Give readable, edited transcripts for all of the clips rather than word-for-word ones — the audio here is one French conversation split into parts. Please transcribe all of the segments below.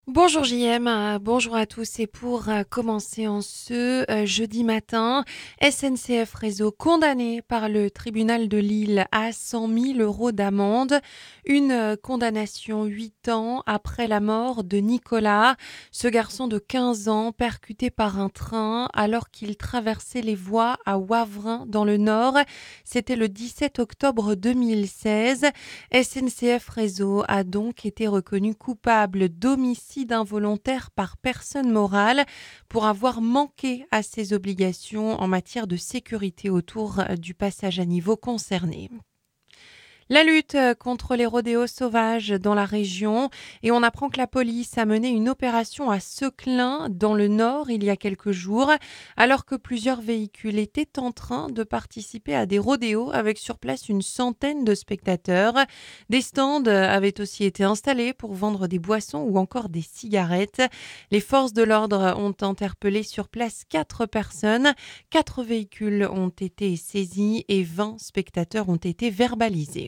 Bonjour JM, bonjour à tous et pour commencer en ce jeudi matin, SNCF Réseau condamné par le tribunal de Lille à 100 000 euros d'amende, une condamnation 8 ans après la mort de Nicolas, ce garçon de 15 ans percuté par un train alors qu'il traversait les voies à Wavrin dans le Nord. C'était le 17 octobre 2016. SNCF Réseau a donc été reconnu coupable d'homicide involontaire par personne morale pour avoir manqué à ses obligations en matière de sécurité autour du passage à niveau concerné. La lutte contre les rodéos sauvages dans la région et on apprend que la police a mené une opération à Seclin dans le Nord il y a quelques jours alors que plusieurs véhicules étaient en train de participer à des rodéos avec sur place une centaine de spectateurs. Des stands avaient aussi été installés pour vendre des boissons ou encore des cigarettes. Les forces de l'ordre ont interpellé sur place 4 personnes, 4 véhicules ont été saisis et 20 spectateurs ont été verbalisés.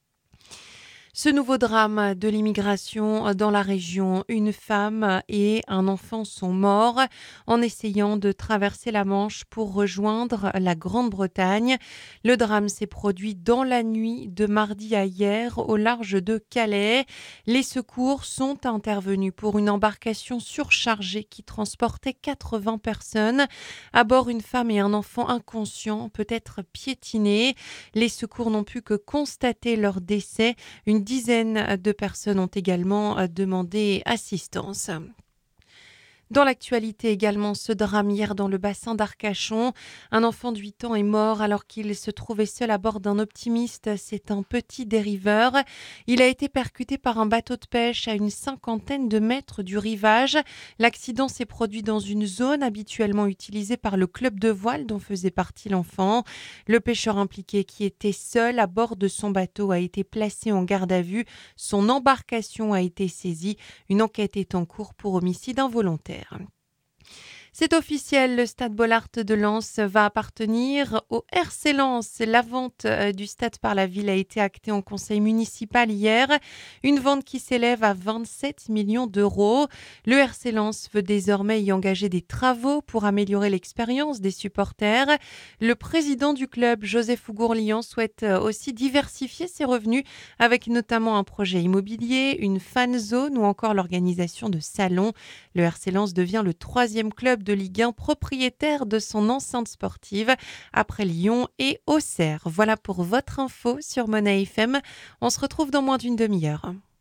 Ce nouveau drame de l'immigration dans la région, une femme et un enfant sont morts en essayant de traverser la Manche pour rejoindre la Grande-Bretagne. Le drame s'est produit dans la nuit de mardi à hier au large de Calais. Les secours sont intervenus pour une embarcation surchargée qui transportait 80 personnes. À bord, une femme et un enfant inconscient, peut-être piétinés. Les secours n'ont pu que constater leur décès. Une dizaine de personnes ont également demandé assistance. Dans l'actualité également, ce drame hier dans le bassin d'Arcachon. Un enfant de 8 ans est mort alors qu'il se trouvait seul à bord d'un optimiste. C'est un petit dériveur. Il a été percuté par un bateau de pêche à une cinquantaine de mètres du rivage. L'accident s'est produit dans une zone habituellement utilisée par le club de voile dont faisait partie l'enfant. Le pêcheur impliqué qui était seul à bord de son bateau a été placé en garde à vue. Son embarcation a été saisie. Une enquête est en cours pour homicide involontaire. C'est officiel, le stade Bollaert de Lens va appartenir au RC Lens. La vente du stade par la ville a été actée en conseil municipal hier. Une vente qui s'élève à 27 millions d'euros. Le RC Lens veut désormais y engager des travaux pour améliorer l'expérience des supporters. Le président du club, Joseph Ougourlian, souhaite aussi diversifier ses revenus avec notamment un projet immobilier, une fan zone ou encore l'organisation de salons. Le RC Lens devient le 3e club de Ligue 1 propriétaire de son enceinte sportive après Lyon et Auxerre. Voilà pour votre info sur Mona FM. On se retrouve dans moins d'une demi-heure.